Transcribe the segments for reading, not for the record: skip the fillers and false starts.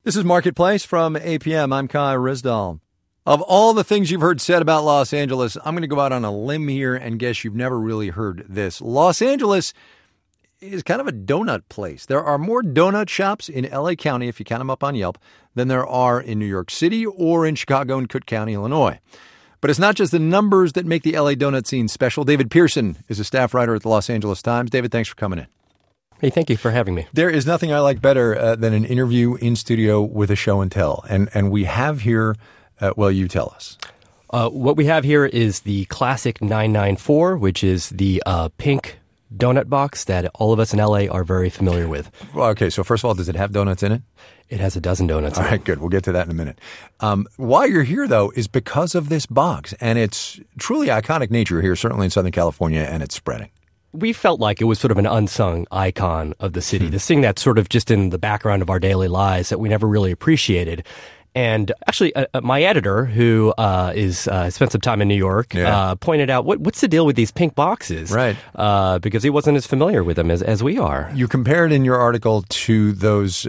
This is Marketplace from APM. I'm Kai Rizdal. Of all the things you've heard said about Los Angeles, I'm going to go out on a limb here and guess you've never really heard this. Los Angeles is kind of a donut place. There are more donut shops in L.A. County, if you count them up on Yelp, than there are in New York City or in Chicago and Cook County, Illinois. But it's not just the numbers that make the L.A. donut scene special. David Pearson is a staff writer at the Los Angeles Times. David, thanks for coming in. Hey, thank you for having me. There is nothing I like better than an interview in studio with a show and tell. And we have here, well, you tell us. What we have here is the classic 994, which is the pink donut box that all of us in L.A. are very familiar with. Well, okay, so first of all, does it have donuts in it? It has a dozen donuts All in right, it. good. We'll get to that in a minute. Why you're here, though, is because of this box. And it's truly iconic nature here, certainly in Southern California, and it's spreading. We felt like it was sort of an unsung icon of the city, this thing that's sort of just in the background of our daily lives that we never really appreciated. And actually, my editor, who spent some time in New York, pointed out, what's the deal with these pink boxes? Right. Because he wasn't as familiar with them as we are. You compared in your article to those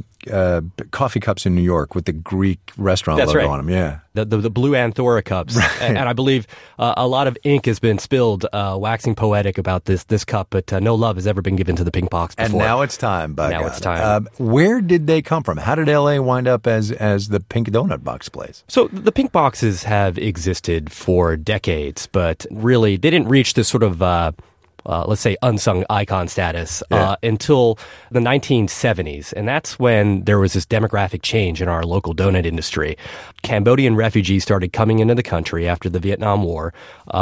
coffee cups in New York with the Greek restaurant That's logo right. on them. Yeah. The blue Anthora cups. Right. And I believe a lot of ink has been spilled, waxing poetic about this cup, but no love has ever been given to the pink box before. And now it's time, by Now God. it's time. Where did they come from? How did L.A. wind up as the pink donut box place? So the pink boxes have existed for decades, but really they didn't reach this sort of let's say unsung icon status until the 1970s. And that's when there was this demographic change in our local donut industry. Cambodian refugees started coming into the country after the Vietnam War,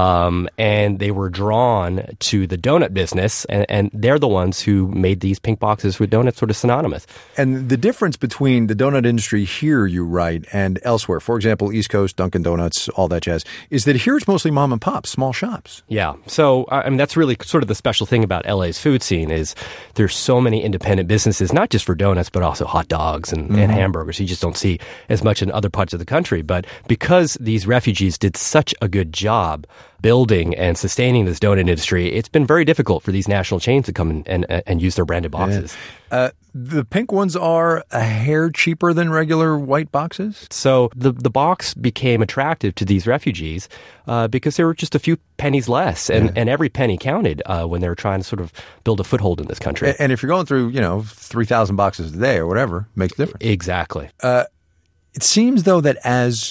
and they were drawn to the donut business, and they're the ones who made these pink boxes with donuts sort of synonymous. And the difference between the donut industry here, you write, and elsewhere, for example, East Coast, Dunkin' Donuts, all that jazz, is that here it's mostly mom and pop, small shops. Yeah. So, I mean, that's really sort of the special thing about LA's food scene is there's so many independent businesses, not just for donuts, but also hot dogs and hamburgers. You just don't see as much in other parts of the country. But because these refugees did such a good job building and sustaining this donut industry, it's been very difficult for these national chains to come and use their branded boxes. Yeah. The pink ones are a hair cheaper than regular white boxes? So the box became attractive to these refugees because there were just a few pennies less, and every penny counted when they were trying to sort of build a foothold in this country. And if you're going through, 3,000 boxes a day or whatever, makes a difference. Exactly. It seems, though, that as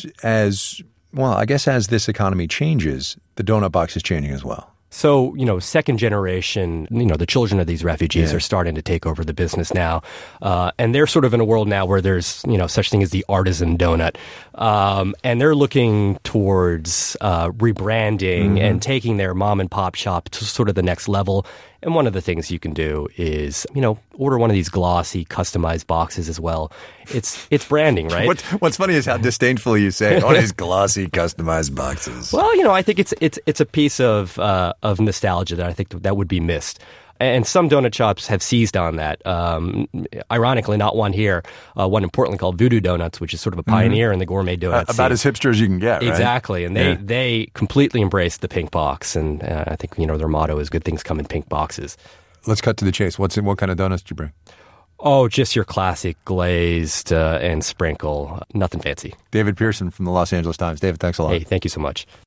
this economy changes, the donut box is changing as well. So, second generation, the children of these refugees are starting to take over the business now. And they're sort of in a world now where there's, such thing as the artisan donut. And they're looking towards rebranding and taking their mom and pop shop to sort of the next level. And one of the things you can do is, order one of these glossy, customized boxes as well. It's branding, right? What's funny is how disdainfully you say, "Oh, these glossy, customized boxes." Well, I think it's a piece of nostalgia that I think that would be missed. And some donut shops have seized on that. Ironically, not one here, one in Portland called Voodoo Donuts, which is sort of a pioneer in the gourmet donut about as hipster as you can get, right? Exactly. And they completely embraced the pink box. And I think, their motto is good things come in pink boxes. Let's cut to the chase. What kind of donuts did you bring? Oh, just your classic glazed and sprinkle. Nothing fancy. David Pearson from the Los Angeles Times. David, thanks a lot. Hey, thank you so much.